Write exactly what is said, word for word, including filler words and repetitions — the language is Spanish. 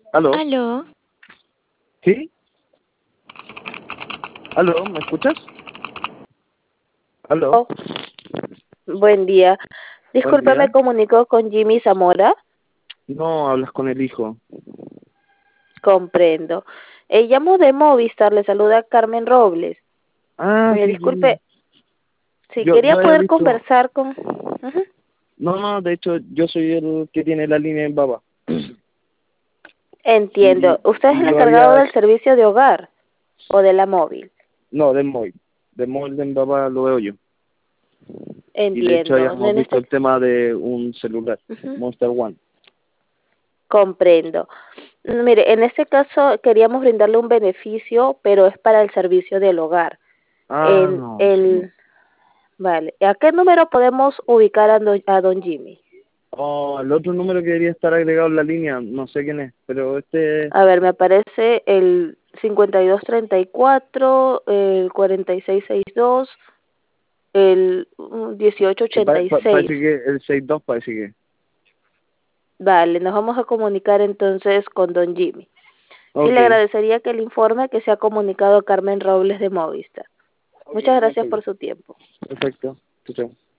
¿Aló? Aló, ¿Sí? ¿Aló? ¿Me escuchas? ¿Aló? Oh, buen día. Buen Disculpe, me día. comunico con Jimmy Zamora. No, hablas con el hijo. Comprendo. Eh, llamo de Movistar, le saluda Carmen Robles. Ah, Eh, sí, sí, sí. disculpe, si Yo, quería yo había poder visto... conversar con... Ujú. No, no, de hecho, yo soy el que tiene la línea en Baba. Entiendo. Y, ¿Usted es y el yo encargado había... del servicio de hogar o de la móvil? No, del móvil. Del móvil de Baba lo veo yo. Y de hecho Entiendo. habíamos En visto este... el tema de un celular, Ujú. Monster One. Comprendo. Mire, en este caso queríamos brindarle un beneficio, pero es para el servicio del hogar. Ah, En no, no. el... Vale. ¿A qué número podemos ubicar a don, a don Jimmy? Oh, el otro número que debería estar agregado en la línea, no sé quién es, pero este... A ver, me aparece el cincuenta y dos treinta y cuatro, el cuarenta y seis sesenta y dos, el mm, dieciocho Sí, ochenta pa- y pa- seis. parece que el sesenta y dos parece que... Vale, nos vamos a comunicar entonces con don Jimmy. Sí, Ok, le agradecería que el informe que se ha comunicado Carmen Robles de Movistar. ok, Muchas no hay gracias por problema. su tiempo. Perfecto. Chao, chao.